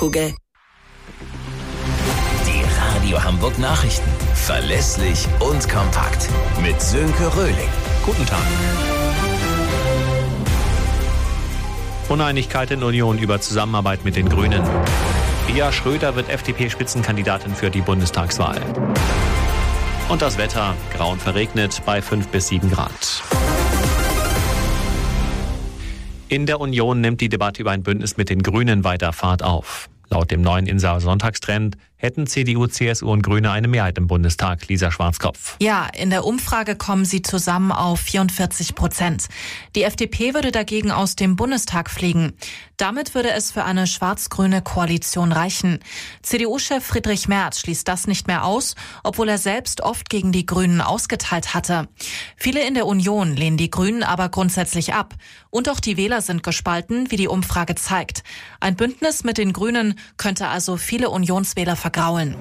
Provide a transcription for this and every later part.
Kristallkugel. Die Radio Hamburg Nachrichten. Verlässlich und kompakt. Mit Sönke Röhling. Guten Tag. Uneinigkeit in Union über Zusammenarbeit mit den Grünen. Pia Schröder wird FDP-Spitzenkandidatin für die Bundestagswahl. Und das Wetter, grau und verregnet bei 5 bis 7 Grad. In der Union nimmt die Debatte über ein Bündnis mit den Grünen weiter Fahrt auf. Laut dem neuen Inser Sonntagstrend hätten CDU, CSU und Grüne eine Mehrheit im Bundestag. Lisa Schwarzkopf. Ja, in der Umfrage kommen sie zusammen auf 44%. Die FDP würde dagegen aus dem Bundestag fliegen. Damit würde es für eine schwarz-grüne Koalition reichen. CDU-Chef Friedrich Merz schließt das nicht mehr aus, obwohl er selbst oft gegen die Grünen ausgeteilt hatte. Viele in der Union lehnen die Grünen aber grundsätzlich ab. Und auch die Wähler sind gespalten, wie die Umfrage zeigt. Ein Bündnis mit den Grünen könnte also viele Unionswähler vergraulen.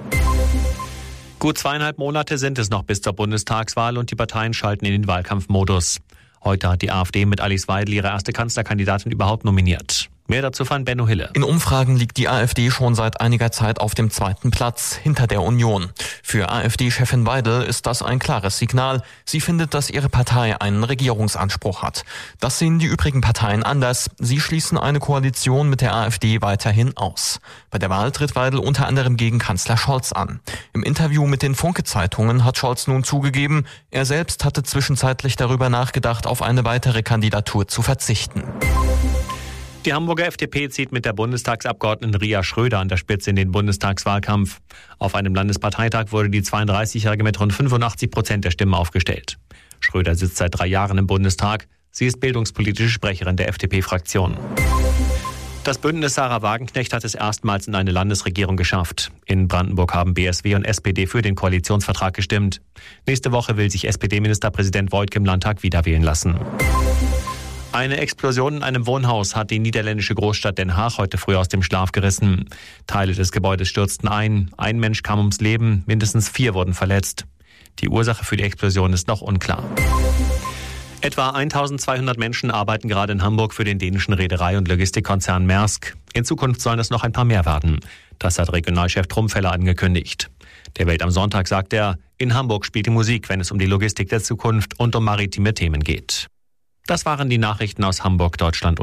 Gut 2,5 Monate sind es noch bis zur Bundestagswahl und die Parteien schalten in den Wahlkampfmodus. Heute hat die AfD mit Alice Weidel ihre erste Kanzlerkandidatin überhaupt nominiert. Mehr dazu von Benno Hille. In Umfragen liegt die AfD schon seit einiger Zeit auf dem 2. Platz hinter der Union. Für AfD-Chefin Weidel ist das ein klares Signal. Sie findet, dass ihre Partei einen Regierungsanspruch hat. Das sehen die übrigen Parteien anders. Sie schließen eine Koalition mit der AfD weiterhin aus. Bei der Wahl tritt Weidel unter anderem gegen Kanzler Scholz an. Im Interview mit den Funke-Zeitungen hat Scholz nun zugegeben, er selbst hatte zwischenzeitlich darüber nachgedacht, auf eine weitere Kandidatur zu verzichten. Die Hamburger FDP zieht mit der Bundestagsabgeordneten Ria Schröder an der Spitze in den Bundestagswahlkampf. Auf einem Landesparteitag wurde die 32-Jährige mit rund 85% der Stimmen aufgestellt. Schröder sitzt seit 3 Jahren im Bundestag. Sie ist bildungspolitische Sprecherin der FDP-Fraktion. Das Bündnis Sarah Wagenknecht hat es erstmals in eine Landesregierung geschafft. In Brandenburg haben BSW und SPD für den Koalitionsvertrag gestimmt. Nächste Woche will sich SPD-Ministerpräsident Voigt im Landtag wiederwählen lassen. Eine Explosion in einem Wohnhaus hat die niederländische Großstadt Den Haag heute früh aus dem Schlaf gerissen. Teile des Gebäudes stürzten ein. Ein Mensch kam ums Leben, mindestens 4 wurden verletzt. Die Ursache für die Explosion ist noch unklar. Etwa 1200 Menschen arbeiten gerade in Hamburg für den dänischen Reederei- und Logistikkonzern Maersk. In Zukunft sollen es noch ein paar mehr werden. Das hat Regionalchef Trumpfeller angekündigt. Der Welt am Sonntag sagt er, in Hamburg spielt die Musik, wenn es um die Logistik der Zukunft und um maritime Themen geht. Das waren die Nachrichten aus Hamburg, Deutschland und